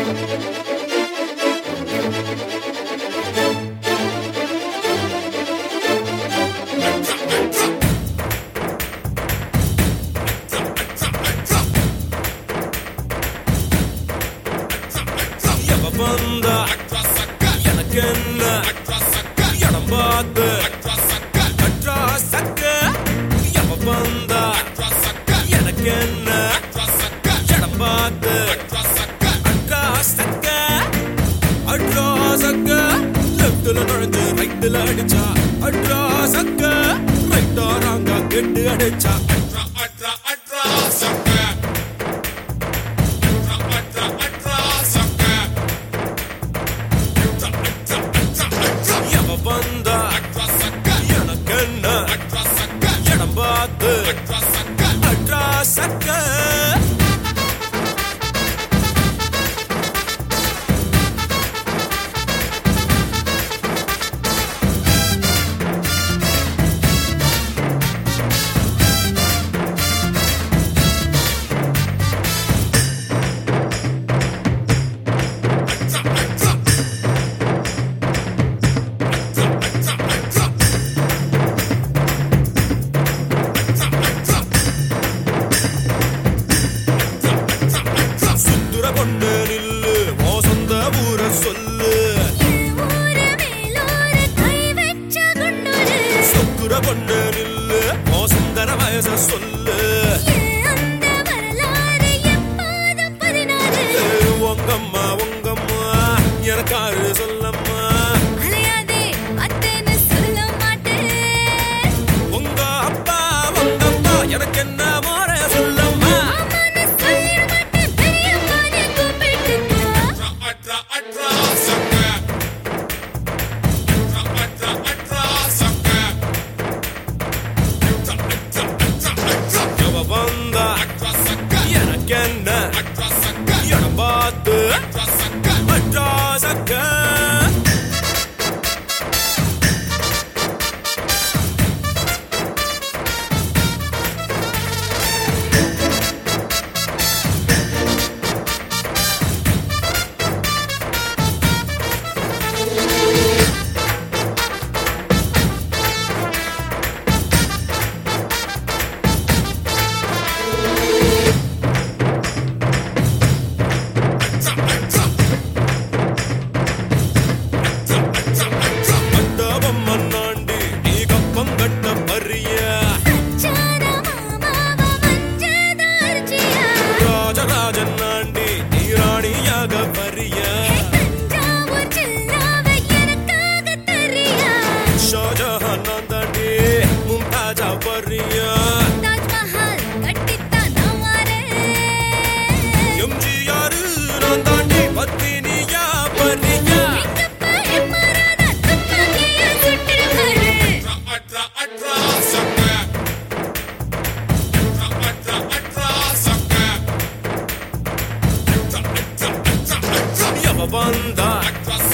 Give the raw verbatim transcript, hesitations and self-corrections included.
வந்தா எனக்கு என்ன இடம் பார்த்து அட்ரா சக்க எவ வந்தா எனக்கு என்ன இடம் பார்த்து அட்ரா சக்க அட்ரா சக்க லெஃப்ட்ல நுழைஞ்சு ரைட்ல அடிச்சா அட்ரா சக்க ரைட்டா ராங்கா கெட்டு அடிச்சா அட்ரா அட்ரா அட்ரா சக்க வந்தா எனக்கு என்ன இடம் பார்த்து அட்ரா சக்க கொண்டு நில்லு மோசந்த ஊர சொல்லு சொக்குர கொண்டு நில்லு மோசந்தர வயச சொல்லு உங்கம்மா உங்கம்மா எனக்காரு சொல்லம்மா உங்க அப்பா உங்கம்மா எனக்கு என்ன மோர சொல்லம்மா வந்தா எனக்கு என்ன இடம் பார்த்து அட்ரா சக்க ராஜராஜனாண்டி நீராணியாக வரிய ஷாஜஹான் நான் தாண்டி மும்தாஜா வரிய எம்ஜிஆர் நான் தாண்டி பத்தினியா வரிய அட்ரா அட்ரா சக்க வந்தா